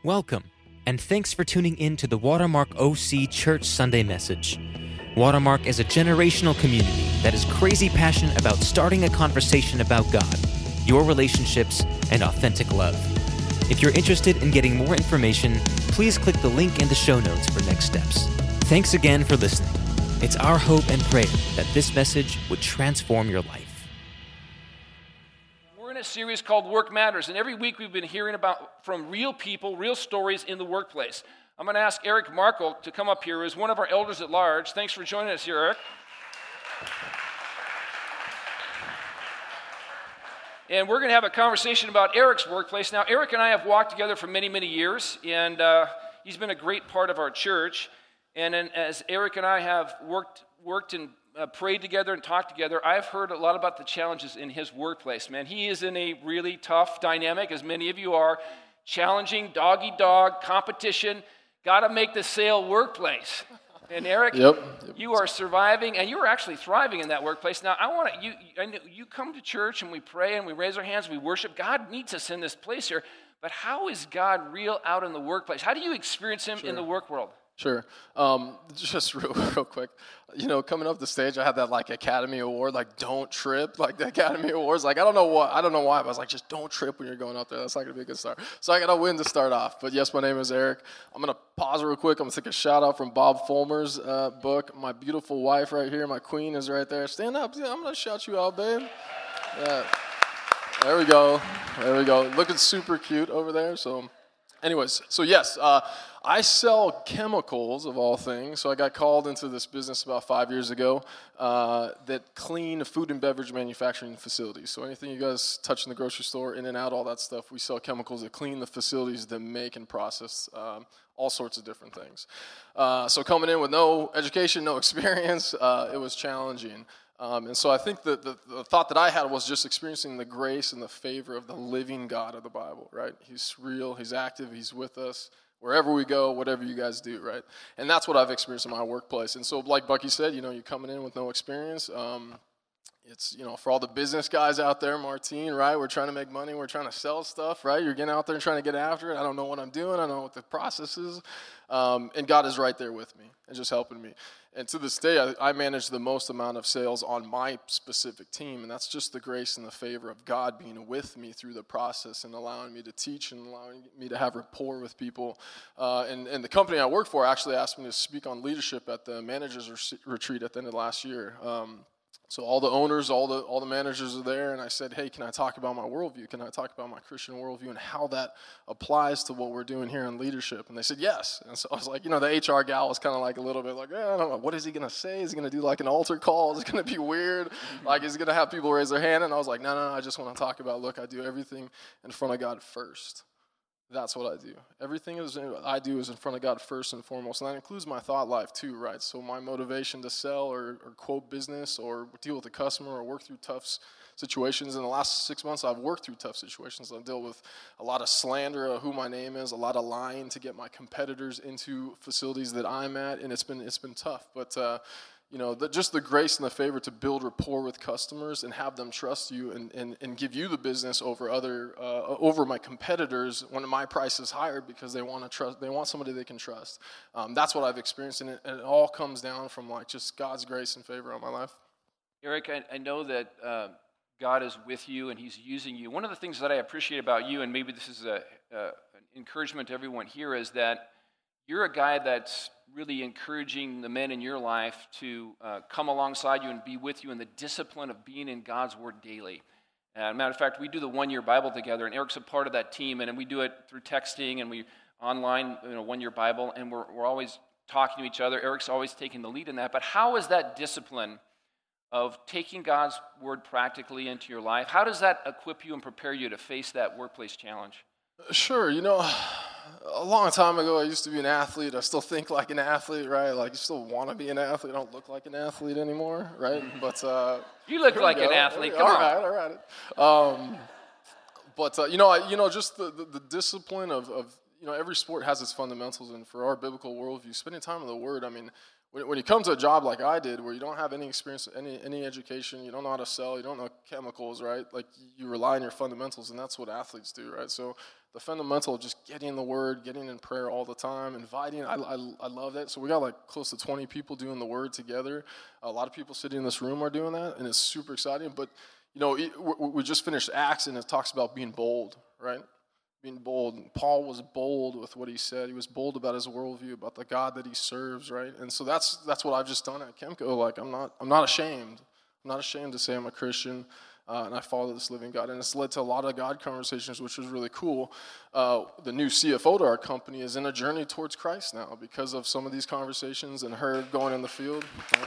Welcome, and thanks for tuning in to the Watermark OC Church Sunday Message. Watermark is a generational community that is crazy passionate about starting a conversation about God, your relationships, and authentic love. If you're interested in getting more information, please click the link in the show notes for next steps. Thanks again for listening. It's our hope and prayer that this message would transform your life. We're in a series called Work Matters, and every week we've been hearing about from real people, real stories in the workplace. I'm going to ask Eric Markle to come up here as one of our elders at large. Thanks for joining us here, Eric. And we're going to have a conversation about Eric's workplace. Now, Eric and I have walked together for many, many years, and he's been a great part of our church. And then as Eric and I have worked and prayed together and talked together, I've heard a lot about the challenges in his workplace. Man, he is in a really tough dynamic, as many of you are, challenging, dog-eat-dog, competition, got to make the sale workplace. And Eric, you are surviving, and you are actually thriving in that workplace. Now, you come to church, and we pray, and we raise our hands, we worship. God meets us in this place here, but how is God real out in the workplace? How do you experience him in the work world? Sure. Just real quick, coming up the stage, I had that Academy Award, don't trip, the Academy Awards. I don't know why, but I was just don't trip when you're going out there. That's not going to be a good start. So I got to win to start off. But yes, my name is Eric. I'm going to pause real quick. I'm going to take a shout out from Bob Fulmer's book. My beautiful wife right here, my queen is right there. Stand up. Yeah, I'm going to shout you out, babe. Yeah. There we go. Looking super cute over there. So anyways, yes, I sell chemicals, of all things. So I got called into this business about 5 years ago that clean food and beverage manufacturing facilities. So anything you guys touch in the grocery store, in and out, all that stuff, we sell chemicals that clean the facilities that make and process all sorts of different things. So coming in with no education, no experience, it was challenging. And so I think the thought that I had was just experiencing the grace and the favor of the living God of the Bible, right? He's real, he's active, he's with us wherever we go, whatever you guys do, right? And that's what I've experienced in my workplace. And so like Bucky said, you're coming in with no experience. It's, for all the business guys out there, Martine, right? We're trying to make money. We're trying to sell stuff, right? You're getting out there and trying to get after it. I don't know what I'm doing. I don't know what the process is. And God is right there with me and just helping me. And to this day, I manage the most amount of sales on my specific team. And that's just the grace and the favor of God being with me through the process and allowing me to teach and allowing me to have rapport with people. And the company I work for actually asked me to speak on leadership at the managers retreat at the end of last year. So all the owners, all the managers are there, and I said, hey, can I talk about my worldview? Can I talk about my Christian worldview and how that applies to what we're doing here in leadership? And they said, yes. And so I was like, the HR gal was kind of a little bit I don't know, what is he going to say? Is he going to do an altar call? Is it going to be weird? Is he going to have people raise their hand? And I was like, no, I just want to talk about, I do everything in front of God first. That's what I do. Everything I do is in front of God first and foremost, and that includes my thought life too, right? So my motivation to sell or quote business or deal with a customer or work through tough situations. In the last 6 months, I've worked through tough situations. I've dealt with a lot of slander of who my name is, a lot of lying to get my competitors into facilities that I'm at, and it's been tough. But just the grace and the favor to build rapport with customers and have them trust you and give you the business over my competitors when my price is higher because they want somebody they can trust. That's what I've experienced, and it all comes down from just God's grace and favor on my life. Eric, I know that God is with you and he's using you. One of the things that I appreciate about you, and maybe this is an encouragement to everyone here, is that you're a guy that's really encouraging the men in your life to come alongside you and be with you in the discipline of being in God's Word daily. Matter of fact, we do the 1-year Bible together, and Eric's a part of that team, and we do it through texting, and we online, 1-year Bible, and we're always talking to each other. Eric's always taking the lead in that. But how is that discipline of taking God's Word practically into your life, how does that equip you and prepare you to face that workplace challenge? Sure. A long time ago, I used to be an athlete. I still think like an athlete, right? You still want to be an athlete. I don't look like an athlete anymore, right? But you look like an athlete. Come on. All right. But just the discipline of every sport has its fundamentals, and for our biblical worldview, spending time in the Word. When you come to a job like I did, where you don't have any experience, any education, you don't know how to sell, you don't know chemicals, right? You rely on your fundamentals, and that's what athletes do, right? So the fundamental of just getting in the Word, getting in prayer all the time, inviting. I love that. So we got like close to 20 people doing the Word together. A lot of people sitting in this room are doing that, and it's super exciting. But, we just finished Acts, and it talks about being bold, right? Being bold. And Paul was bold with what he said. He was bold about his worldview, about the God that he serves, right? And so that's what I've just done at Chemco. Like, I'm not ashamed. I'm not ashamed to say I'm a Christian. And I follow this living God. And it's led to a lot of God conversations, which was really cool. The new CFO to our company is in a journey towards Christ now because of some of these conversations and her going in the field.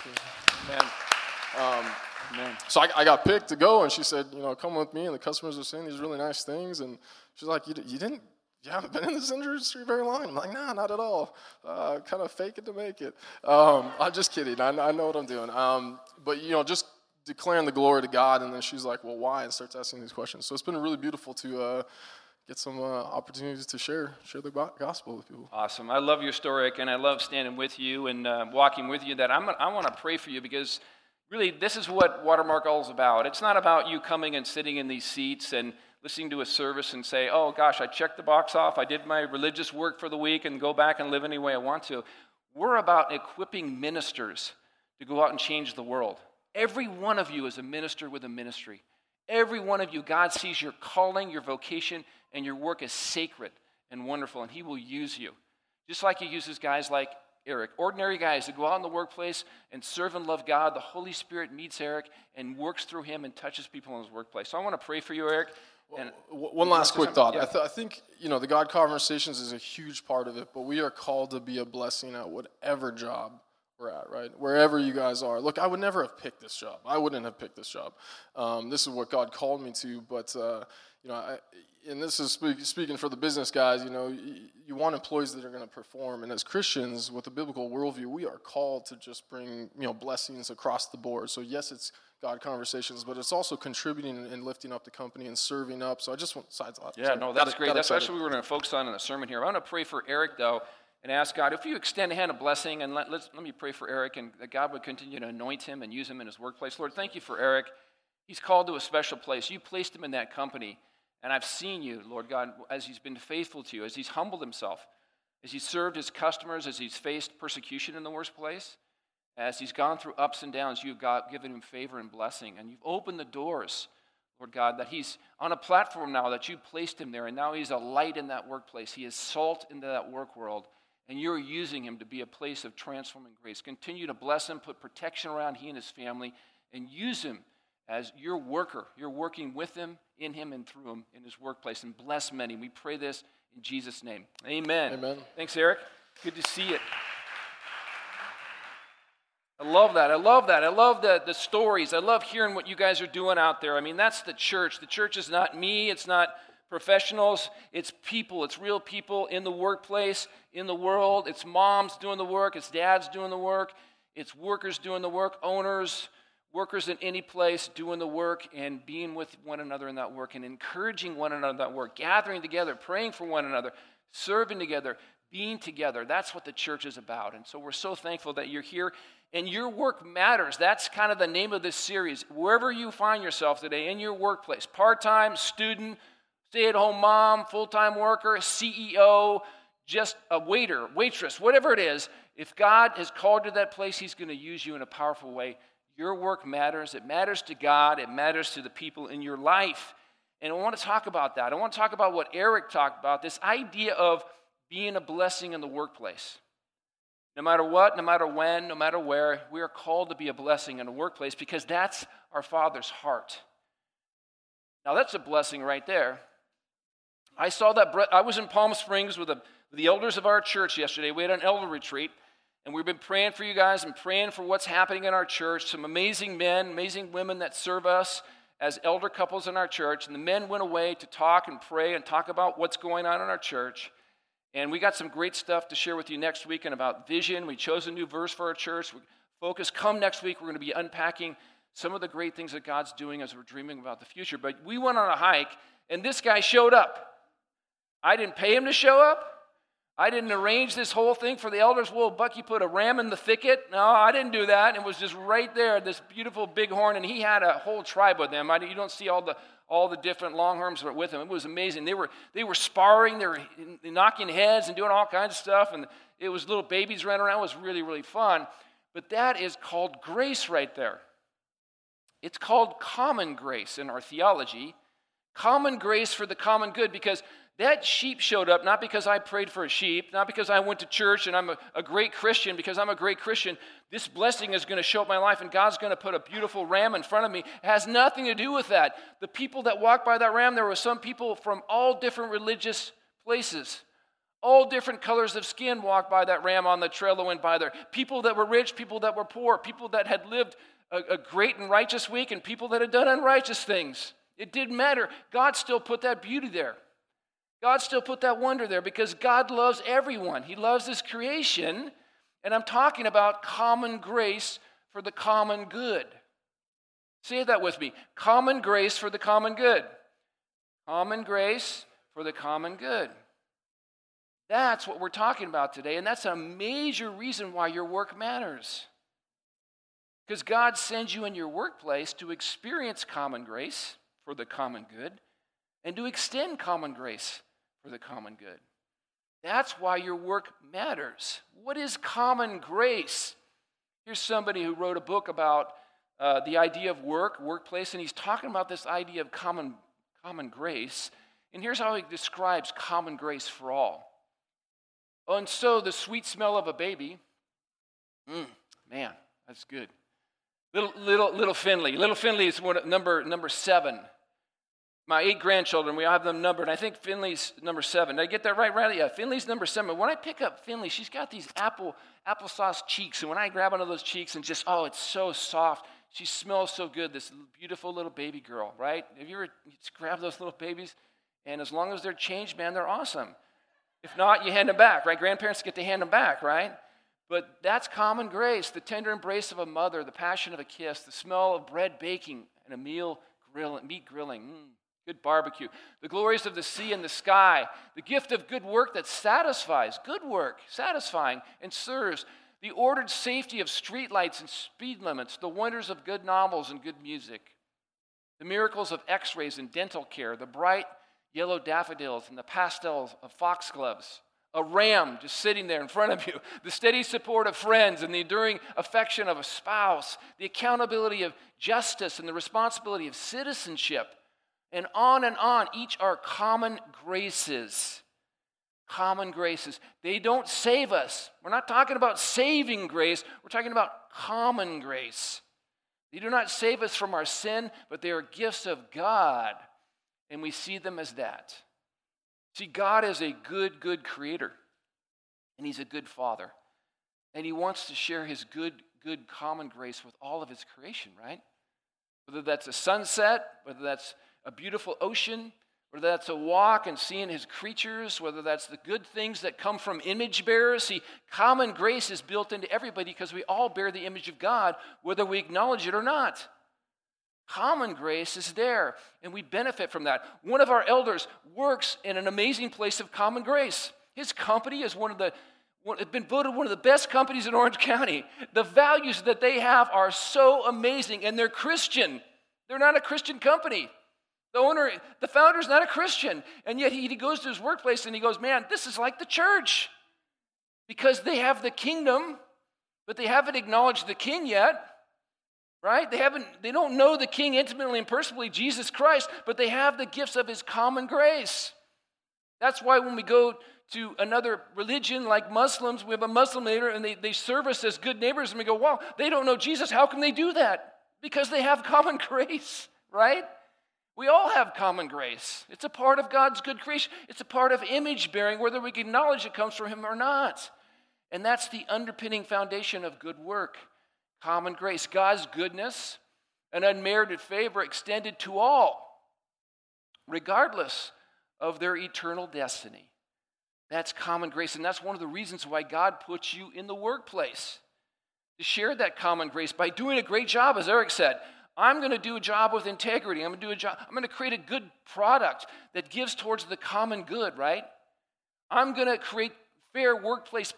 Man. So I got picked to go, and she said, come with me. And the customers are saying these really nice things. And she's like, you haven't been in this industry very long? I'm like, nah, not at all. Kind of fake it to make it. I'm just kidding. I know what I'm doing. But, just declaring the glory to God, and then she's like, well, why? And starts asking these questions. So it's been really beautiful to get some opportunities to share the gospel with people. Awesome. I love your story, Eric, and I love standing with you and walking with you. That I want to pray for you because really this is what Watermark all is about. It's not about you coming and sitting in these seats and listening to a service and say, oh gosh, I checked the box off, I did my religious work for the week and go back and live any way I want to. We're about equipping ministers to go out and change the world. Every one of you is a minister with a ministry. Every one of you, God sees your calling, your vocation, and your work as sacred and wonderful, and he will use you. Just like he uses guys like Eric, ordinary guys that go out in the workplace and serve and love God. The Holy Spirit meets Eric and works through him and touches people in his workplace. So I want to pray for you, Eric. And one last quick thought. Yeah. I think, the God Conversations is a huge part of it, but we are called to be a blessing at whatever job we're at, right? Wherever you guys are. Look, I would never have picked this job. I wouldn't have picked this job. This is what God called me to, but, and this is speaking for the business guys, you want employees that are going to perform, and as Christians, with a biblical worldview, we are called to just bring, blessings across the board. So yes, it's God Conversations, but it's also contributing and lifting up the company and serving up. So I just want sides off. Yeah, no, that's great. That's actually what we're going to focus on in the sermon here. I want to pray for Eric, though, and ask God, if you extend a hand of blessing, and let me pray for Eric, and that God would continue to anoint him and use him in his workplace. Lord, thank you for Eric. He's called to a special place. You placed him in that company, and I've seen you, Lord God, as he's been faithful to you, as he's humbled himself, as he's served his customers, as he's faced persecution in the worst place, as he's gone through ups and downs. You've given him favor and blessing, and you've opened the doors, Lord God, that he's on a platform now that you placed him there, and now he's a light in that workplace. He is salt into that work world. And you're using him to be a place of transforming grace. Continue to bless him, put protection around he and his family, and use him as your worker. You're working with him, in him, and through him in his workplace. And bless many. We pray this in Jesus' name. Amen. Amen. Thanks, Eric. Good to see it. I love that. I love the stories. I love hearing what you guys are doing out there. I mean, that's the church. The church is not me. It's not professionals, it's people, it's real people in the workplace, in the world. It's moms doing the work, it's dads doing the work, it's workers doing the work, owners, workers in any place doing the work and being with one another in that work and encouraging one another in that work, gathering together, praying for one another, serving together, being together. That's what the church is about. And so we're so thankful that you're here and your work matters. That's kind of the name of this series. Wherever you find yourself today, in your workplace, part-time, student, stay-at-home mom, full-time worker, CEO, just a waiter, waitress, whatever it is, if God has called you to that place, he's going to use you in a powerful way. Your work matters. It matters to God. It matters to the people in your life. And I want to talk about that. I want to talk about what Eric talked about, this idea of being a blessing in the workplace. No matter what, no matter when, no matter where, we are called to be a blessing in the workplace because that's our Father's heart. Now, that's a blessing right there. I saw that. I was in Palm Springs with the elders of our church yesterday. We had an elder retreat, and we've been praying for you guys and praying for what's happening in our church. Some amazing men, amazing women that serve us as elder couples in our church. And the men went away to talk and pray and talk about what's going on in our church. And we got some great stuff to share with you next week and about vision. We chose a new verse for our church. Focus. Come next week, we're going to be unpacking some of the great things that God's doing as we're dreaming about the future. But we went on a hike, and this guy showed up. I didn't pay him to show up. I didn't arrange this whole thing for the elders. Well, Bucky put a ram in the thicket. No, I didn't do that. It was just right there, this beautiful bighorn, and he had a whole tribe with him. You don't see all all the different Longhorns were with him. It was amazing. They were sparring, they were knocking heads and doing all kinds of stuff, and it was little babies running around. It was really, really fun. But that is called grace right there. It's called common grace in our theology. Common grace for the common good, because that sheep showed up not because I prayed for a sheep, not because I went to church and I'm a great Christian. Because I'm a great Christian, this blessing is going to show up my life and God's going to put a beautiful ram in front of me. It has nothing to do with that. The people that walked by that ram, there were some people from all different religious places. All different colors of skin walked by that ram on the trail that went by there. People that were rich, people that were poor, people that had lived a great and righteous week, and people that had done unrighteous things. It didn't matter. God still put that beauty there. God still put that wonder there because God loves everyone. He loves His creation, and I'm talking about common grace for the common good. Say that with me. Common grace for the common good. Common grace for the common good. That's what we're talking about today, and that's a major reason why your work matters. Because God sends you in your workplace to experience common grace for the common good and to extend common grace for the common good. That's why your work matters. What is common grace? Here's somebody who wrote a book about the idea of workplace, and he's talking about this idea of common grace. And here's how he describes common grace for all. Oh, and so the sweet smell of a baby, man, that's good. Little Finley. Little Finley is number 7. My 8 grandchildren, we all have them numbered. I think Finley's number 7. Did I get that right, Riley? Yeah, Finley's number 7. When I pick up Finley, she's got these applesauce cheeks. And when I grab one of those cheeks and just, it's so soft. She smells so good, this beautiful little baby girl, right? Have you ever just grabbed those little babies? And as long as they're changed, man, they're awesome. If not, you hand them back, right? Grandparents get to hand them back, right? But that's common grace, the tender embrace of a mother, the passion of a kiss, the smell of bread baking and a meat grilling, good barbecue, the glories of the sea and the sky, the gift of good work that satisfies, good work, satisfying and serves, the ordered safety of streetlights and speed limits, the wonders of good novels and good music, the miracles of x-rays and dental care, the bright yellow daffodils and the pastels of foxgloves, a ram just sitting there in front of you, the steady support of friends and the enduring affection of a spouse, the accountability of justice and the responsibility of citizenship, and on and on. Each are common graces. Common graces. They don't save us. We're not talking about saving grace. We're talking about common grace. They do not save us from our sin, but they are gifts of God, and we see them as that. See, God is a good creator, and He's a good Father, and He wants to share His good common grace with all of His creation, right? Whether that's a sunset, whether that's a beautiful ocean, whether that's a walk and seeing His creatures, whether that's the good things that come from image bearers. See, common grace is built into everybody because we all bear the image of God, whether we acknowledge it or not. Common grace is there, and we benefit from that. One of our elders works in an amazing place of common grace. His company is been voted one of the best companies in Orange County. The values that they have are so amazing, and they're Christian. They're not a Christian company. The founder's not a Christian, and yet he goes to his workplace and he goes, man, this is like the church. Because they have the kingdom, but they haven't acknowledged the king yet. Right? They don't know the King intimately and personally, Jesus Christ, but they have the gifts of His common grace. That's why when we go to another religion like Muslims, we have a Muslim leader and they serve us as good neighbors, and we go, wow, they don't know Jesus. How can they do that? Because they have common grace, right? We all have common grace. It's a part of God's good creation. It's a part of image bearing, whether we can acknowledge it comes from Him or not. And that's the underpinning foundation of good work. Common grace, God's goodness and unmerited favor extended to all, regardless of their eternal destiny. That's common grace, and that's one of the reasons why God puts you in the workplace, to share that common grace by doing a great job, as Eric said. I'm going to do a job with integrity. I'm going to create a good product that gives towards the common good, right? I'm going to create fair workplace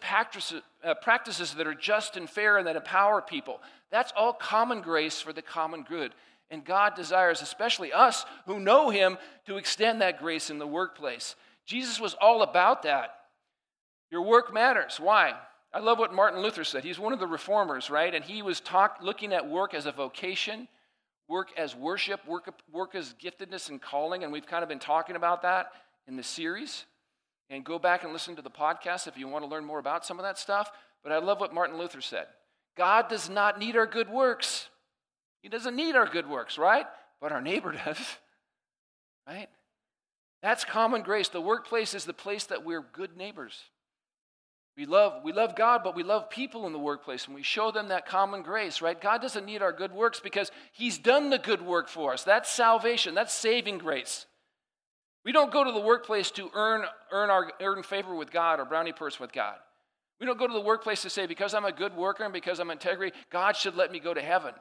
practices that are just and fair and that empower people. That's all common grace for the common good. And God desires, especially us who know him, to extend that grace in the workplace. Jesus was all about that. Your work matters. Why? I love what Martin Luther said. He's one of the reformers, right? And he was looking at work as a vocation, work as worship, work as giftedness and calling. And we've kind of been talking about that in the series. And go back and listen to the podcast if you want to learn more about some of that stuff. But I love what Martin Luther said. God does not need our good works. He doesn't need our good works, right? But our neighbor does, right? That's common grace. The workplace is the place that we're good neighbors. We love God, but we love people in the workplace, and we show them that common grace, right? God doesn't need our good works because he's done the good work for us. That's salvation. That's saving grace. We don't go to the workplace to earn favor with God or brownie points with God. We don't go to the workplace to say, because I'm a good worker and because I'm integrity, God should let me go to heaven.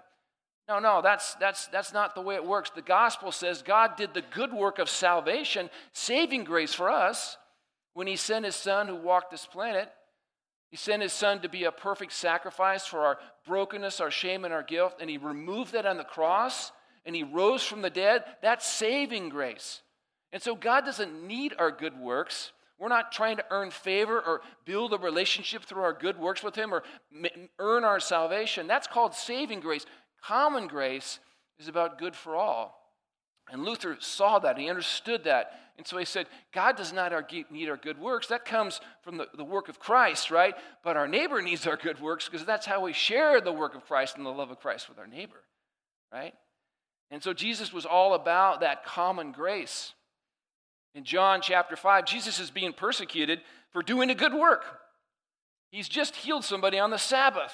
No, that's not the way it works. The gospel says God did the good work of salvation, saving grace for us, when he sent his son who walked this planet. He sent his son to be a perfect sacrifice for our brokenness, our shame, and our guilt, and he removed that on the cross, and he rose from the dead. That's saving grace. And so God doesn't need our good works. We're not trying to earn favor or build a relationship through our good works with him or earn our salvation. That's called saving grace. Common grace is about good for all. And Luther saw that. He understood that. And so he said, God does not need our good works. That comes from the work of Christ, right? But our neighbor needs our good works because that's how we share the work of Christ and the love of Christ with our neighbor, right? And so Jesus was all about that common grace. In John chapter 5, Jesus is being persecuted for doing a good work. He's just healed somebody on the Sabbath.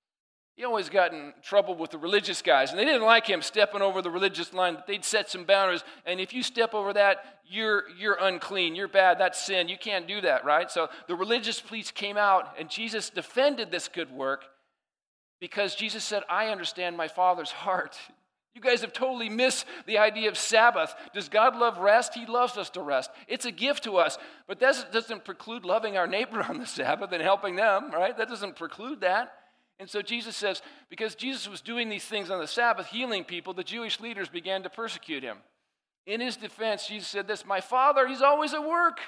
He always got in trouble with the religious guys, and they didn't like him stepping over the religious line. They'd set some boundaries, and if you step over that, you're unclean, you're bad, that's sin, you can't do that, right? So the religious police came out, and Jesus defended this good work because Jesus said, I understand my Father's heart. You guys have totally missed the idea of Sabbath. Does God love rest? He loves us to rest. It's a gift to us, but that doesn't preclude loving our neighbor on the Sabbath and helping them, right? That doesn't preclude that. And so Jesus says, because Jesus was doing these things on the Sabbath, healing people, the Jewish leaders began to persecute him. In his defense, Jesus said this, my Father, he's always at work.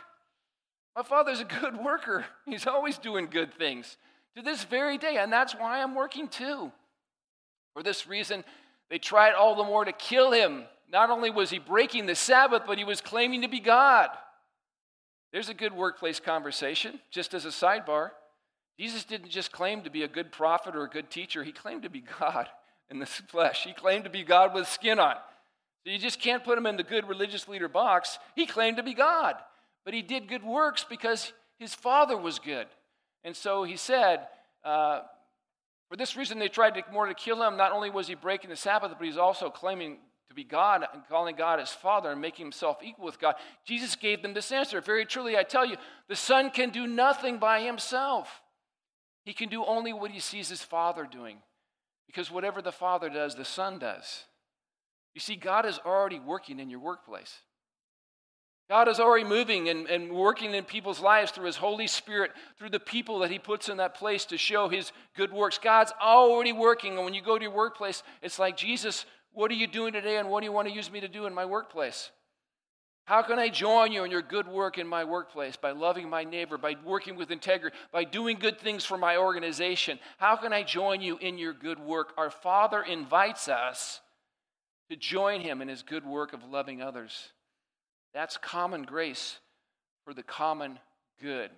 My Father's a good worker. He's always doing good things to this very day, and that's why I'm working too. For this reason, they tried all the more to kill him. Not only was he breaking the Sabbath, but he was claiming to be God. There's a good workplace conversation, just as a sidebar. Jesus didn't just claim to be a good prophet or a good teacher. He claimed to be God in the flesh. He claimed to be God with skin on. So you just can't put him in the good religious leader box. He claimed to be God. But he did good works because his Father was good. And so he said, for this reason they tried to kill him. Not only was he breaking the Sabbath, but he's also claiming to be God and calling God his Father and making himself equal with God. Jesus gave them this answer. Very truly, I tell you, the Son can do nothing by himself. He can do only what he sees his Father doing. Because whatever the Father does, the Son does. You see, God is already working in your workplace. God is already moving and working in people's lives through his Holy Spirit, through the people that he puts in that place to show his good works. God's already working. And when you go to your workplace, it's like, Jesus, what are you doing today and what do you want to use me to do in my workplace? How can I join you in your good work in my workplace? By loving my neighbor, by working with integrity, by doing good things for my organization. How can I join you in your good work? Our Father invites us to join him in his good work of loving others. That's common grace for the common good.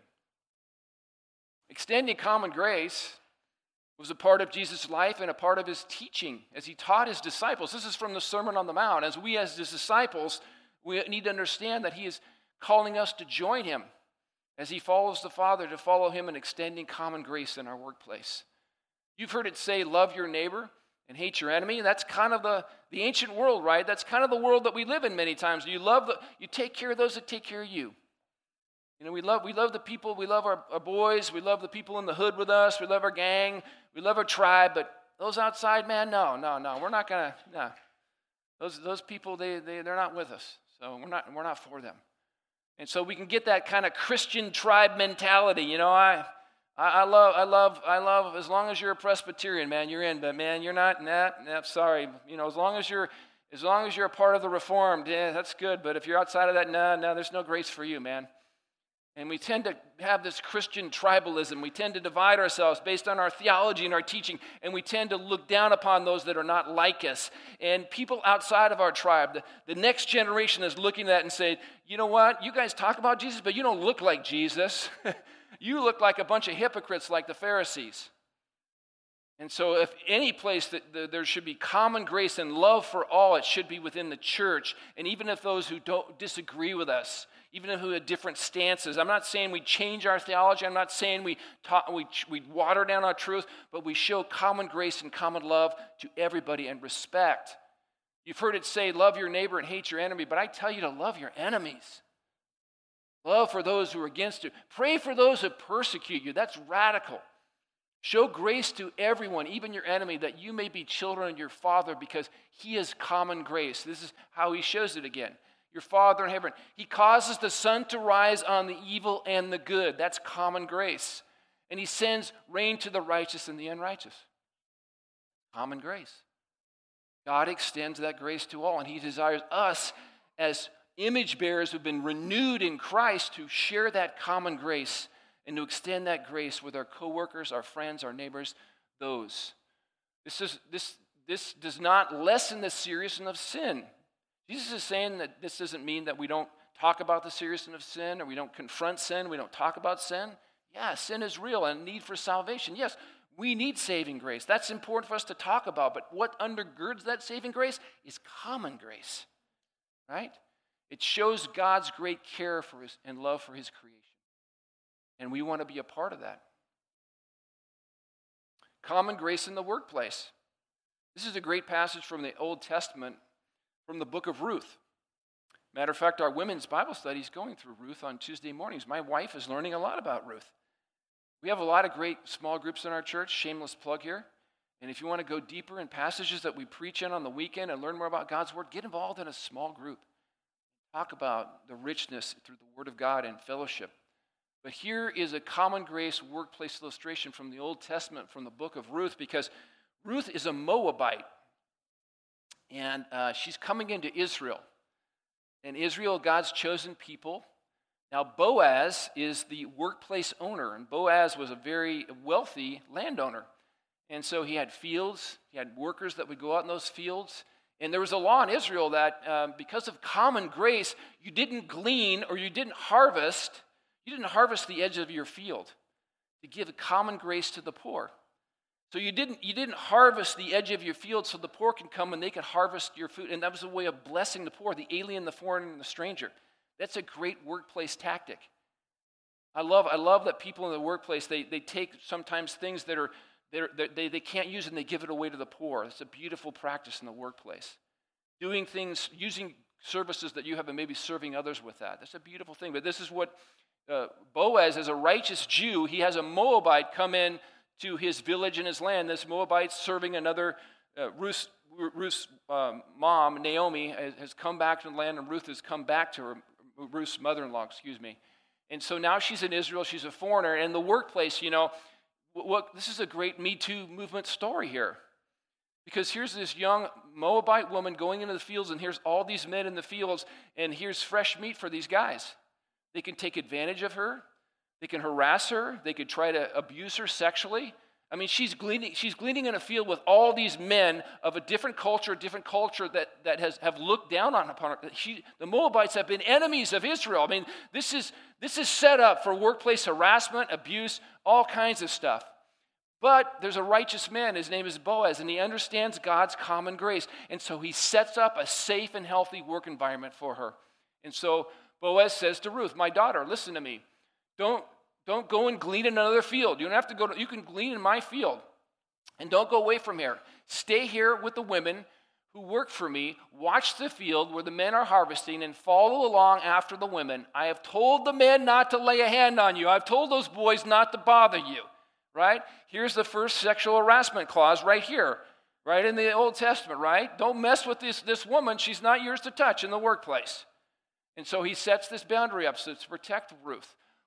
Extending common grace was a part of Jesus' life and a part of his teaching as he taught his disciples. This is from the Sermon on the Mount. As his disciples, we need to understand that he is calling us to join him as he follows the Father, to follow him in extending common grace in our workplace. You've heard it say, love your neighbor and hate your enemy. That's kind of the ancient world, right? That's kind of the world that we live in many times. You take care of those that take care of you. You know, we love the people, we love our boys, we love the people in the hood with us, we love our gang, we love our tribe, but those outside, man, no, we're not gonna, no. Those people, they're not with us. So we're not for them. And so we can get that kind of Christian tribe mentality. You know, I love, as long as you're a Presbyterian, man, you're in, but man, you're not, sorry. As long as you're a part of the Reformed, that's good, but if you're outside of that, no, there's no grace for you, man. And we tend to have this Christian tribalism. We tend to divide ourselves based on our theology and our teaching, and we tend to look down upon those that are not like us. And people outside of our tribe, the next generation is looking at that and saying, you know what, you guys talk about Jesus, but you don't look like Jesus. You look like a bunch of hypocrites like the Pharisees. And so if any place that there should be common grace and love for all, it should be within the church. And even if those who don't disagree with us, even if who have different stances, I'm not saying we change our theology, I'm not saying we water down our truth, but we show common grace and common love to everybody and respect. You've heard it say, love your neighbor and hate your enemy, but I tell you to love your enemies. Love for those who are against you. Pray for those who persecute you. That's radical. Show grace to everyone, even your enemy, that you may be children of your Father, because He is common grace. This is how He shows it again. Your Father in heaven. He causes the sun to rise on the evil and the good. That's common grace. And He sends rain to the righteous and the unrighteous. Common grace. God extends that grace to all, and He desires us as image bearers who've been renewed in Christ to share that common grace and to extend that grace with our coworkers, our friends, our neighbors, those. This does not lessen the seriousness of sin. Jesus is saying that this doesn't mean that we don't talk about the seriousness of sin, or we don't confront sin, we don't talk about sin. Yeah, sin is real and need for salvation. Yes, we need saving grace. That's important for us to talk about, but what undergirds that saving grace is common grace, right? It shows God's great care for His and love for His creation. And we want to be a part of that. Common grace in the workplace. This is a great passage from the Old Testament, from the book of Ruth. Matter of fact, our women's Bible study is going through Ruth on Tuesday mornings. My wife is learning a lot about Ruth. We have a lot of great small groups in our church, shameless plug here. And if you want to go deeper in passages that we preach in on the weekend and learn more about God's Word, get involved in a small group. Talk about the richness through the Word of God and fellowship. But here is a common grace workplace illustration from the Old Testament, from the book of Ruth, because Ruth is a Moabite. And she's coming into Israel. And Israel, God's chosen people. Now, Boaz is the workplace owner, and Boaz was a very wealthy landowner. And so he had fields, he had workers that would go out in those fields. And there was a law in Israel that because of common grace, you didn't glean or you didn't harvest the edge of your field to give common grace to the poor. So you didn't harvest the edge of your field so the poor can come and they could harvest your food. And that was a way of blessing the poor, the alien, the foreign, and the stranger. That's a great workplace tactic. I love that people in the workplace, they take sometimes things that they can't use and they give it away to the poor. It's a beautiful practice in the workplace. Doing things, using services that you have and maybe serving others with that. That's a beautiful thing. But this is what Boaz, as a righteous Jew, he has a Moabite come in to his village and his land. This Moabite serving another, Ruth's mom, Naomi, has come back to the land, and Ruth has come back to her, Ruth's mother-in-law, And so now she's in Israel, she's a foreigner, and in the workplace, this is a great Me Too movement story here. Because here's this young Moabite woman going into the fields, and here's all these men in the fields, and here's fresh meat for these guys. They can take advantage of her. They can harass her. They could try to abuse her sexually. I mean, she's gleaning in a field with all these men of a different culture that have looked down upon her. The Moabites have been enemies of Israel. I mean, this is set up for workplace harassment, abuse, all kinds of stuff. But there's a righteous man. His name is Boaz, and he understands God's common grace. And so he sets up a safe and healthy work environment for her. And so Boaz says to Ruth, my daughter, listen to me. Don't go and glean in another field. You don't have to go. You can glean in my field. And don't go away from here. Stay here with the women who work for me. Watch the field where the men are harvesting and follow along after the women. I have told the men not to lay a hand on you. I've told those boys not to bother you. Right? Here's the first sexual harassment clause right here. Right in the Old Testament, right? Don't mess with this woman. She's not yours to touch in the workplace. And so he sets this boundary up so to protect Ruth.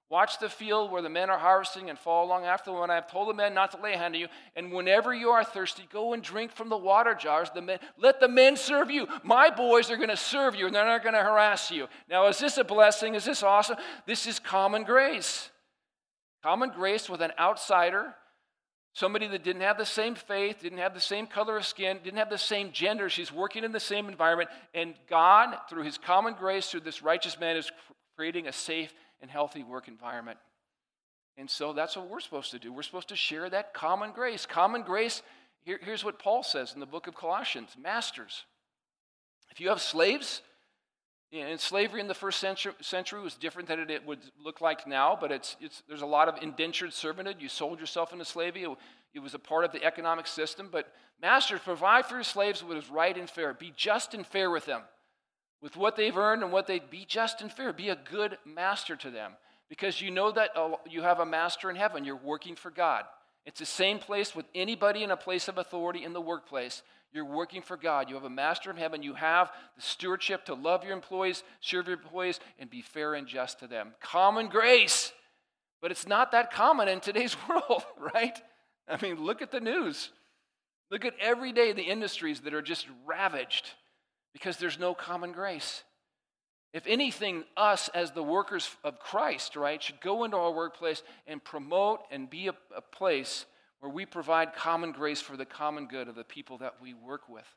Watch the field where the men are harvesting and follow along after them. When I have told the men not to lay a hand on you, and whenever you are thirsty, go and drink from the water jars. Let the men serve you. My boys are going to serve you, and they're not going to harass you. Now, is this a blessing? Is this awesome? This is common grace. Common grace with an outsider, somebody that didn't have the same faith, didn't have the same color of skin, didn't have the same gender. She's working in the same environment, and God, through his common grace, through this righteous man, is creating a safe and healthy work environment. And so that's what we're supposed to do. We're supposed to share that common grace. Common grace, here's what Paul says in the book of Colossians. Masters, if you have slaves, and slavery in the first century was different than it would look like now, but there's a lot of indentured servanthood. You sold yourself into slavery. It was a part of the economic system. But masters, provide for your slaves what is right and fair. Be just and fair with them. With what they've earned and what they be just and fair. Be a good master to them. Because you know that you have a master in heaven. You're working for God. It's the same place with anybody in a place of authority in the workplace. You're working for God. You have a master in heaven. You have the stewardship to love your employees, serve your employees, and be fair and just to them. Common grace. But it's not that common in today's world, right? I mean, look at the news. Look at every day the industries that are just ravaged because there's no common grace. If anything, us as the workers of Christ, right, should go into our workplace and promote and be a place where we provide common grace for the common good of the people that we work with.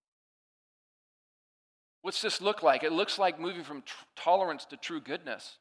What's this look like? It looks like moving from tolerance to true goodness.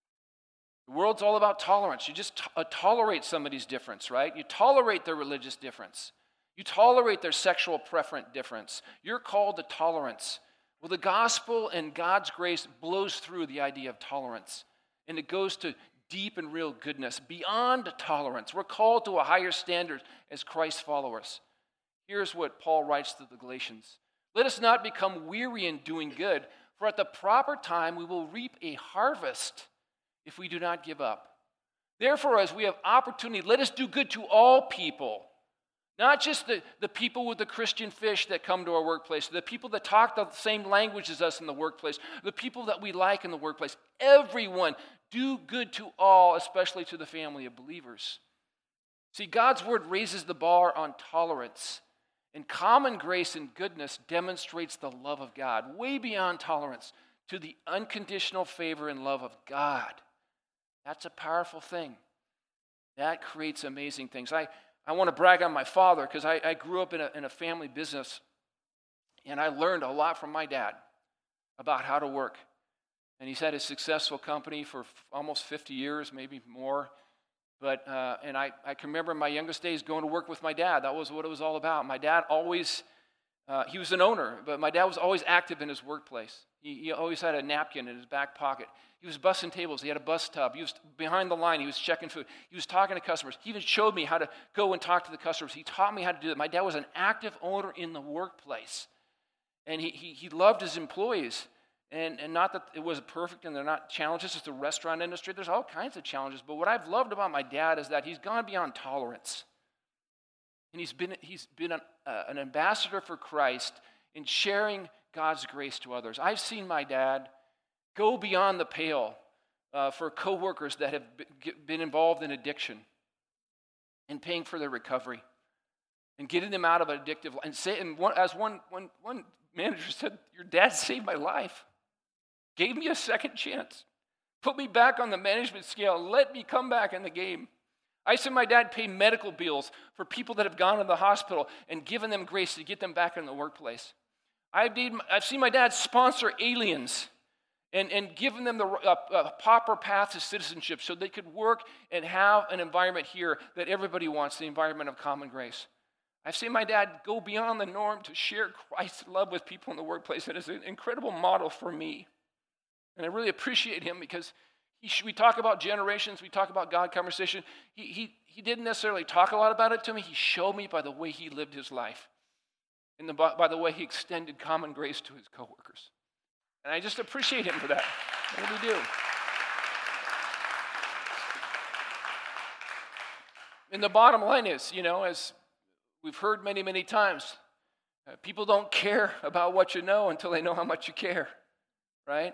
The world's all about tolerance. You just tolerate somebody's difference, right? You tolerate their religious difference. You tolerate their sexual preference difference. You're called to tolerance. Well, the gospel and God's grace blows through the idea of tolerance, and it goes to deep and real goodness, beyond tolerance. We're called to a higher standard as Christ followers. Here's what Paul writes to the Galatians. Let us not become weary in doing good, for at the proper time we will reap a harvest if we do not give up. Therefore, as we have opportunity, let us do good to all people. Not just the people with the Christian fish that come to our workplace, the people that talk the same language as us in the workplace, the people that we like in the workplace. Everyone, do good to all, especially to the family of believers. See, God's word raises the bar on tolerance, and common grace and goodness demonstrates the love of God, way beyond tolerance, to the unconditional favor and love of God. That's a powerful thing. That creates amazing things. I want to brag on my father because I grew up in a family business, and I learned a lot from my dad about how to work. And he's had a successful company for almost 50 years, maybe more. But and I can remember in my youngest days going to work with my dad. That was what it was all about. My dad always, he was an owner, but my dad was always active in his workplace. He always had a napkin in his back pocket. He was bussing tables. He had a bus tub. He was behind the line. He was checking food. He was talking to customers. He even showed me how to go and talk to the customers. He taught me how to do that. My dad was an active owner in the workplace. And he loved his employees. And not that it was perfect and they're not challenges. It's the restaurant industry. There's all kinds of challenges. But what I've loved about my dad is that he's gone beyond tolerance. And he's been an ambassador for Christ in sharing God's grace to others. I've seen my dad go beyond the pale for coworkers that have been involved in addiction and paying for their recovery and getting them out of an addictive life. As one manager said, your dad saved my life, gave me a second chance, put me back on the management scale, and let me come back in the game. I saw my dad pay medical bills for people that have gone to the hospital and given them grace to get them back in the workplace. I've seen my dad sponsor aliens and given them the proper path to citizenship so they could work and have an environment here that everybody wants, the environment of common grace. I've seen my dad go beyond the norm to share Christ's love with people in the workplace. It is an incredible model for me. And I really appreciate him because we talk about generations, we talk about God conversation. He didn't necessarily talk a lot about it to me. He showed me by the way he lived his life and by the way he extended common grace to his coworkers. And I just appreciate him for that. I really do. And the bottom line is, as we've heard many, many times, people don't care about what you know until they know how much you care, right?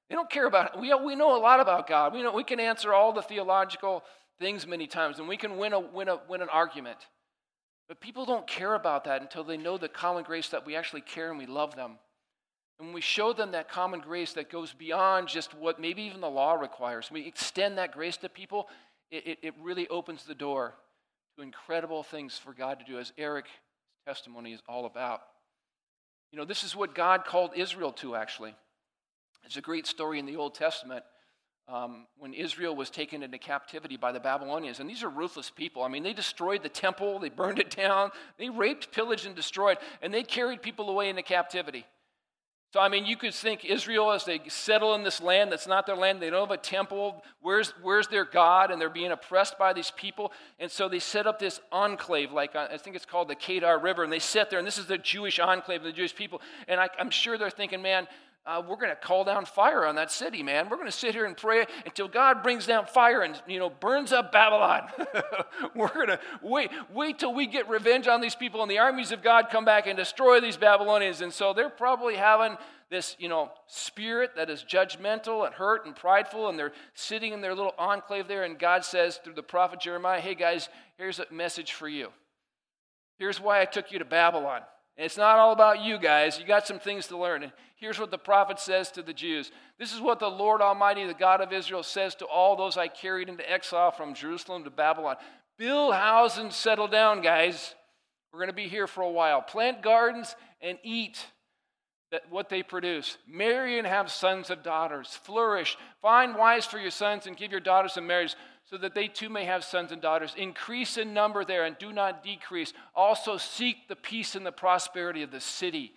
They don't care about it. We know a lot about God. We can answer all the theological things many times, and we can win an argument. But people don't care about that until they know the common grace that we actually care and we love them. And when we show them that common grace that goes beyond just what maybe even the law requires, we extend that grace to people, it really opens the door to incredible things for God to do, as Eric's testimony is all about. This is what God called Israel to, actually. It's a great story in the Old Testament when Israel was taken into captivity by the Babylonians. And these are ruthless people. I mean, they destroyed the temple, they burned it down, they raped, pillaged, and destroyed, and they carried people away into captivity. So, I mean, you could think Israel, as they settle in this land that's not their land, they don't have a temple, where's their God? And they're being oppressed by these people. And so they set up this enclave, like I think it's called the Kedar River, and they sit there, and this is the Jewish enclave of the Jewish people. And I'm sure they're thinking, man, we're going to call down fire on that city, man. We're going to sit here and pray until God brings down fire and, burns up Babylon. We're going to wait till we get revenge on these people and the armies of God come back and destroy these Babylonians. And so they're probably having this, spirit that is judgmental and hurt and prideful, and they're sitting in their little enclave there, and God says through the prophet Jeremiah, hey guys, here's a message for you. Here's why I took you to Babylon. And it's not all about you guys. You got some things to learn. And here's what the prophet says to the Jews. This is what the Lord Almighty, the God of Israel, says to all those I carried into exile from Jerusalem to Babylon. Build houses and settle down, guys. We're going to be here for a while. Plant gardens and eat what they produce. Marry and have sons and daughters. Flourish. Find wives for your sons and give your daughters in marriage, so that they too may have sons and daughters. Increase in number there and do not decrease. Also seek the peace and the prosperity of the city.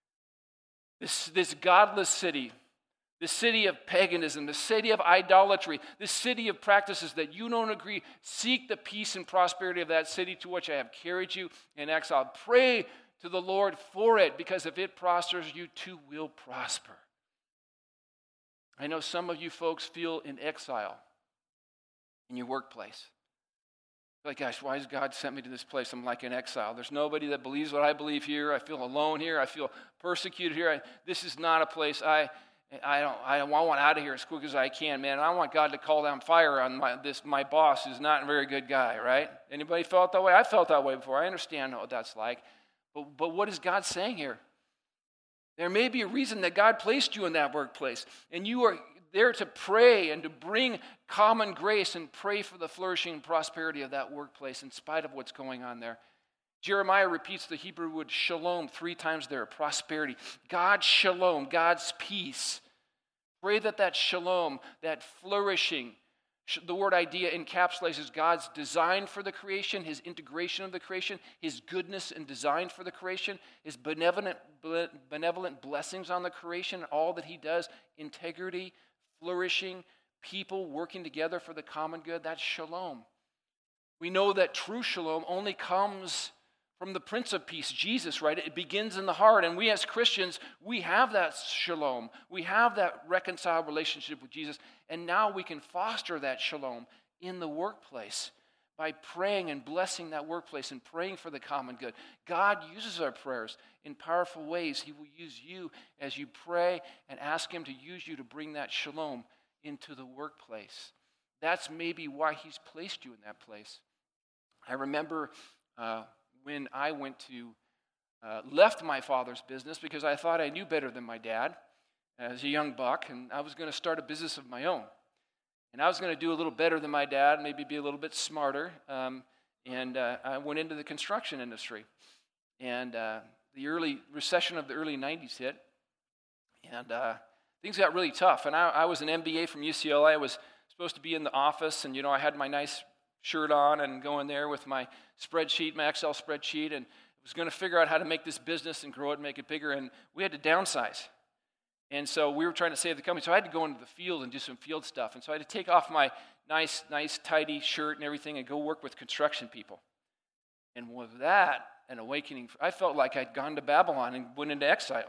This godless city, the city of paganism, the city of idolatry, the city of practices that you don't agree. Seek the peace and prosperity of that city to which I have carried you in exile. Pray to the Lord for it, because if it prospers, you too will prosper. I know some of you folks feel in exile in your workplace. Like, gosh, why has God sent me to this place? I'm like in exile. There's nobody that believes what I believe here. I feel alone here. I feel persecuted here. This is not a place I want out of here as quick as I can, man. I want God to call down fire on my boss, who's not a very good guy, right? Anybody felt that way? I felt that way before. I understand what that's like. But what is God saying here? There may be a reason that God placed you in that workplace, and you are there to pray and to bring common grace and pray for the flourishing and prosperity of that workplace in spite of what's going on there. Jeremiah repeats the Hebrew word shalom 3 times there, prosperity. God's shalom, God's peace. Pray that shalom, that flourishing, the word idea encapsulates God's design for the creation, his integration of the creation, his goodness and design for the creation, his benevolent blessings on the creation, all that he does, integrity, flourishing, people working together for the common good. That's shalom. We know that true shalom only comes from the Prince of Peace, Jesus, right? It begins in the heart, and we as Christians, we have that shalom. We have that reconciled relationship with Jesus, and now we can foster that shalom in the workplace by praying and blessing that workplace and praying for the common good. God uses our prayers in powerful ways. He will use you as you pray and ask him to use you to bring that shalom into the workplace. That's maybe why he's placed you in that place. I remember when I went to left my father's business because I thought I knew better than my dad as a young buck, and I was going to start a business of my own. And I was going to do a little better than my dad, maybe be a little bit smarter, and I went into the construction industry. And the early recession of the early 90s hit, and things got really tough. And I was an MBA from UCLA. I was supposed to be in the office, and I had my nice shirt on and go in there with my spreadsheet, my Excel spreadsheet, and was going to figure out how to make this business and grow it and make it bigger, and we had to downsize. And so we were trying to save the company, so I had to go into the field and do some field stuff. And so I had to take off my nice, tidy shirt and everything and go work with construction people. And with that, an awakening, I felt like I'd gone to Babylon and went into exile.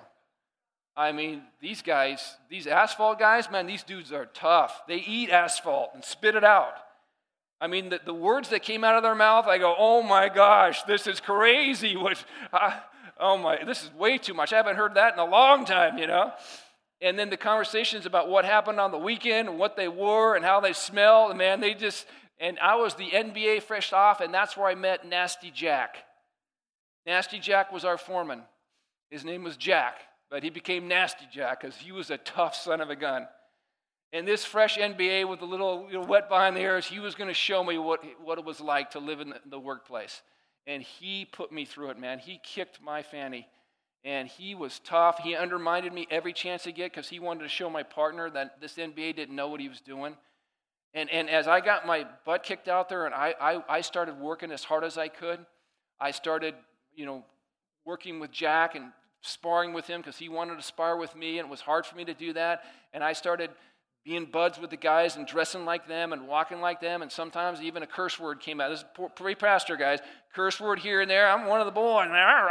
I mean, these guys, these asphalt guys, man, these dudes are tough. They eat asphalt and spit it out. I mean, the words that came out of their mouth, I go, oh my gosh, this is crazy. This is way too much. I haven't heard that in a long time, And then the conversations about what happened on the weekend and what they wore and how they smell, man, and I was the NBA fresh off, and that's where I met Nasty Jack. Nasty Jack was our foreman. His name was Jack, but he became Nasty Jack because he was a tough son of a gun. And this fresh NBA with a little wet behind the ears, he was going to show me what it was like to live in the workplace. And he put me through it, man. He kicked my fanny. And he was tough. He undermined me every chance he get because he wanted to show my partner that this NBA didn't know what he was doing. And as I got my butt kicked out there and I started working as hard as I could, I started, working with Jack and sparring with him because he wanted to spar with me, and it was hard for me to do that. And I started being buds with the guys and dressing like them and walking like them, and sometimes even a curse word came out. This is pre-pastor, guys. Curse word here and there. I'm one of the boys,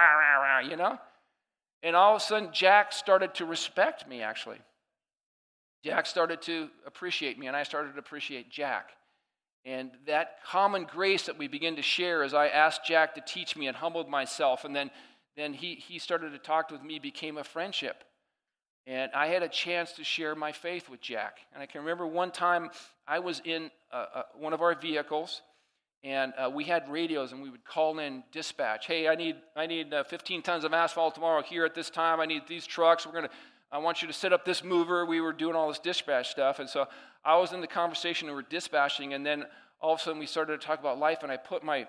And all of a sudden, Jack started to respect me, actually. Jack started to appreciate me, and I started to appreciate Jack. And that common grace that we begin to share as I asked Jack to teach me and humbled myself, and then he started to talk with me, became a friendship. And I had a chance to share my faith with Jack. And I can remember one time I was in one of our vehicles, and we had radios, and we would call in dispatch. Hey, I need 15 tons of asphalt tomorrow here at this time. I need these trucks. I want you to set up this mover. We were doing all this dispatch stuff, and so I was in the conversation, and we were dispatching, and then all of a sudden we started to talk about life, and I put my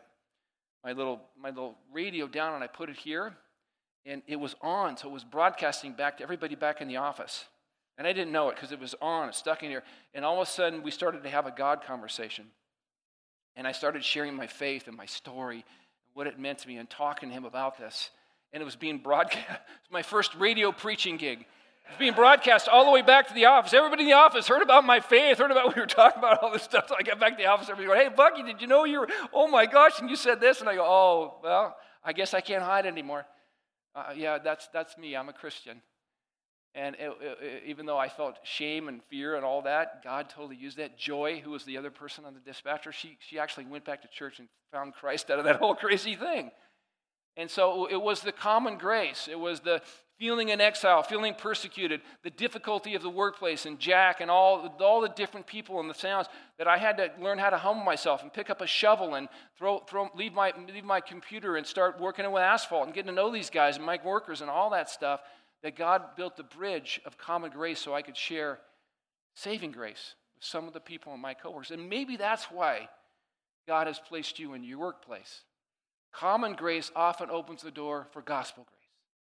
little radio down, and I put it here, and it was on, so it was broadcasting back to everybody back in the office. And I didn't know it because it was on, it stuck in here. And all of a sudden, we started to have a God conversation. And I started sharing my faith and my story, what it meant to me, and talking to him about this. And it was being broadcast. It was my first radio preaching gig. It was being broadcast all the way back to the office. Everybody in the office heard about my faith, heard about we were talking about all this stuff. So I got back to the office, everybody going, hey, Bucky, did you know you were, oh my gosh, and you said this? And I go, oh, well, I guess I can't hide anymore. Yeah, that's me. I'm a Christian. And even though I felt shame and fear and all that, God totally used that. Joy, who was the other person on the dispatcher, she actually went back to church and found Christ out of that whole crazy thing. And so it was the common grace. It was the feeling in exile, feeling persecuted, the difficulty of the workplace, and Jack and all the different people and the sounds that I had to learn how to humble myself and pick up a shovel and leave my computer and start working with asphalt and getting to know these guys and my workers and all that stuff, that God built the bridge of common grace so I could share saving grace with some of the people in my coworkers. And maybe that's why God has placed you in your workplace. Common grace often opens the door for gospel grace.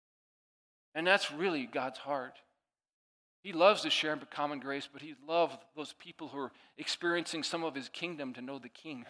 And that's really God's heart. He loves to share common grace, but he loves those people who are experiencing some of his kingdom to know the King,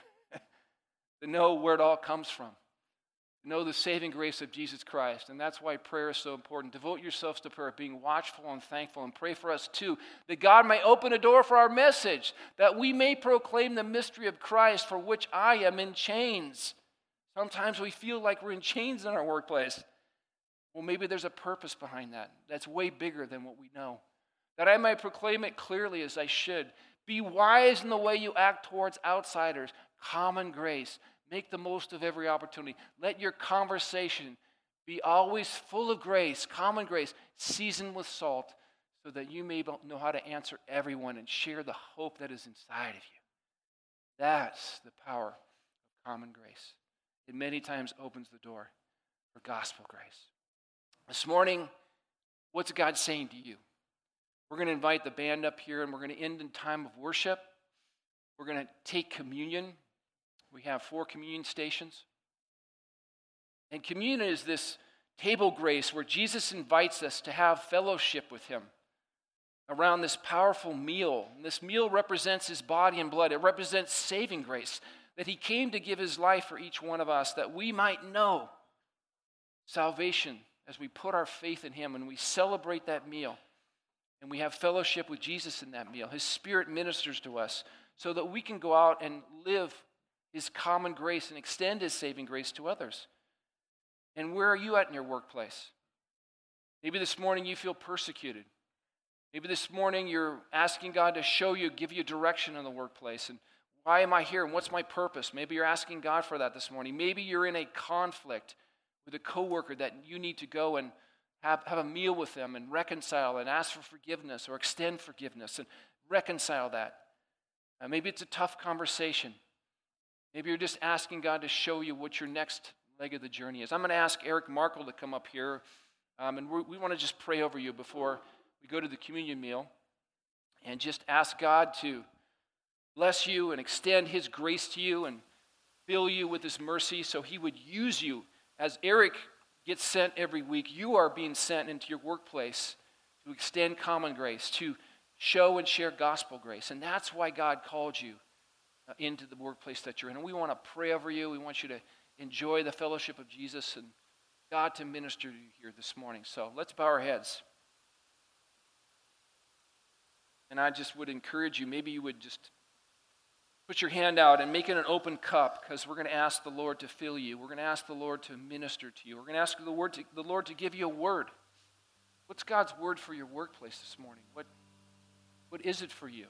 to know where it all comes from, to know the saving grace of Jesus Christ. And that's why prayer is so important. Devote yourselves to prayer, being watchful and thankful, and pray for us too, that God may open a door for our message, that we may proclaim the mystery of Christ, for which I am in chains. Sometimes we feel like we're in chains in our workplace. Well, maybe there's a purpose behind that that's way bigger than what we know. That I might proclaim it clearly as I should. Be wise in the way you act towards outsiders. Common grace. Make the most of every opportunity. Let your conversation be always full of grace, common grace, seasoned with salt, so that you may know how to answer everyone and share the hope that is inside of you. That's the power of common grace. It many times opens the door for gospel grace. This morning, what's God saying to you? We're going to invite the band up here, and we're going to end in time of worship. We're going to take communion. We have 4 communion stations. And communion is this table grace where Jesus invites us to have fellowship with him around this powerful meal. And this meal represents his body and blood. It represents saving grace, that he came to give his life for each one of us, that we might know salvation as we put our faith in him and we celebrate that meal. And we have fellowship with Jesus in that meal. His Spirit ministers to us so that we can go out and live his common grace and extend his saving grace to others. And where are you at in your workplace? Maybe this morning you feel persecuted. Maybe this morning you're asking God to show you, give you direction in the workplace. And why am I here? And what's my purpose? Maybe you're asking God for that this morning. Maybe you're in a conflict with a coworker that you need to go and have a meal with them and reconcile and ask for forgiveness or extend forgiveness and reconcile that. Maybe it's a tough conversation. Maybe you're just asking God to show you what your next leg of the journey is. I'm going to ask Eric Markle to come up here, and we want to just pray over you before we go to the communion meal and just ask God to bless you and extend his grace to you and fill you with his mercy so he would use you. As Eric gets sent every week, you are being sent into your workplace to extend common grace, to show and share gospel grace. And that's why God called you into the workplace that you're in. And we want to pray over you. We want you to enjoy the fellowship of Jesus and God to minister to you here this morning. So let's bow our heads. And I just would encourage you, maybe you would just put your hand out and make it an open cup, because we're going to ask the Lord to fill you. We're going to ask the Lord to minister to you. We're going to ask the Lord to give you a word. What's God's word for your workplace this morning? What is it for you?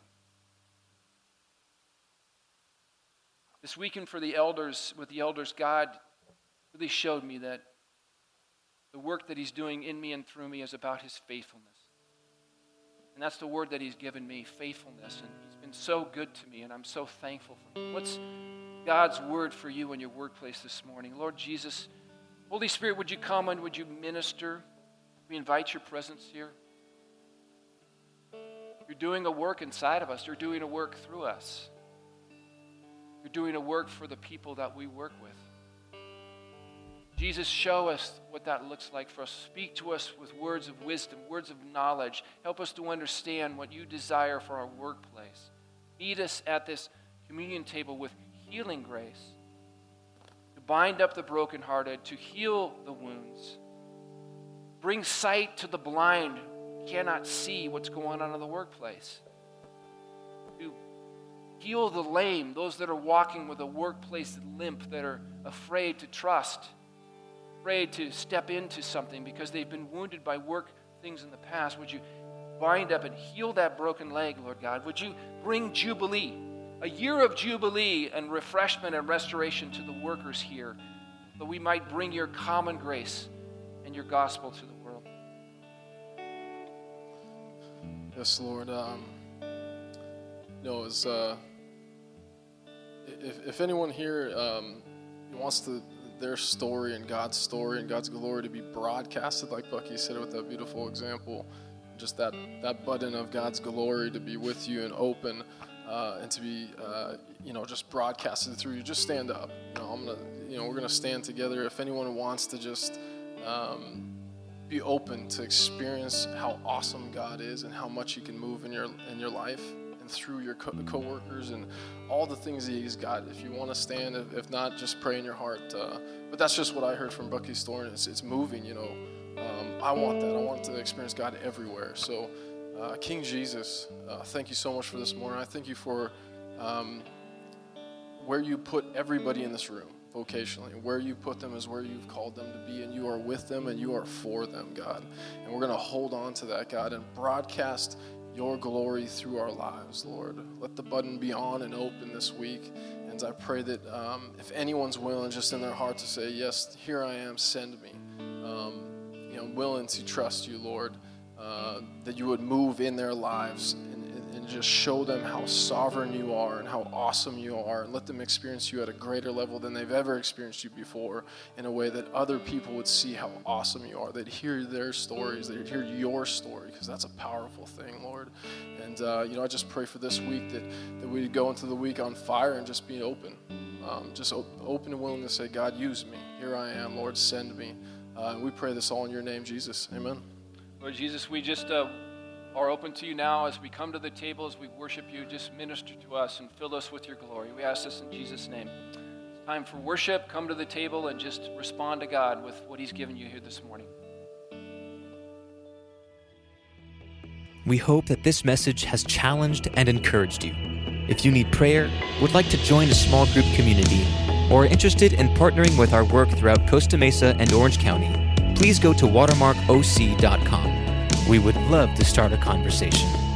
This weekend with the elders, God really showed me that the work that he's doing in me and through me is about his faithfulness. And that's the word that he's given me, faithfulness. And he's been so good to me, and I'm so thankful for him. What's God's word for you in your workplace this morning? Lord Jesus, Holy Spirit, would you come and would you minister? We invite your presence here. You're doing a work inside of us. You're doing a work through us. You're doing a work for the people that we work with. Jesus, show us what that looks like for us. Speak to us with words of wisdom, words of knowledge. Help us to understand what you desire for our workplace. Meet us at this communion table with healing grace, to bind up the brokenhearted, to heal the wounds, bring sight to the blind who cannot see what's going on in the workplace, to heal the lame, those that are walking with a workplace limp, that are afraid to trust, afraid to step into something because they've been wounded by work things in the past. Would you bind up and heal that broken leg, Lord God? Would you bring Jubilee, a year of Jubilee and refreshment and restoration to the workers here, that we might bring your common grace and your gospel to the world? Yes, Lord. If anyone here wants their story and God's glory to be broadcasted, like Bucky said with that beautiful example, just that button of God's glory to be with you and open, and to be just broadcasted through you, just stand up. We're gonna stand together. If anyone wants to just be open to experience how awesome God is and how much He can move in your life and through your co-workers and all the things that He's got. If you want to stand, if not, just pray in your heart. But that's just what I heard from Bucky's story. It's moving, I want that. I want to experience God everywhere. So, King Jesus, thank you so much for this morning. I thank you for where you put everybody in this room vocationally. Where you put them is where you've called them to be, and you are with them and you are for them, God. And we're going to hold on to that, God, and broadcast your glory through our lives, Lord. Let the button be on and open this week. And I pray that if anyone's willing just in their heart to say, yes, here I am, send me. I'm willing to trust you, Lord, that you would move in their lives and just show them how sovereign you are and how awesome you are, and let them experience you at a greater level than they've ever experienced you before, in a way that other people would see how awesome you are. They'd hear their stories, they'd hear your story, because that's a powerful thing, Lord. And I just pray for this week that we'd go into the week on fire and just be open, open and willing to say, God, use me. Here I am, Lord, send me. We pray this all in your name, Jesus. Amen. Lord Jesus, we just are open to you now as we come to the table, as we worship you. Just minister to us and fill us with your glory. We ask this in Jesus' name. It's time for worship. Come to the table and just respond to God with what He's given you here this morning. We hope that this message has challenged and encouraged you. If you need prayer, would like to join a small group community, or are interested in partnering with our work throughout Costa Mesa and Orange County, please go to watermarkoc.com. We would love to start a conversation.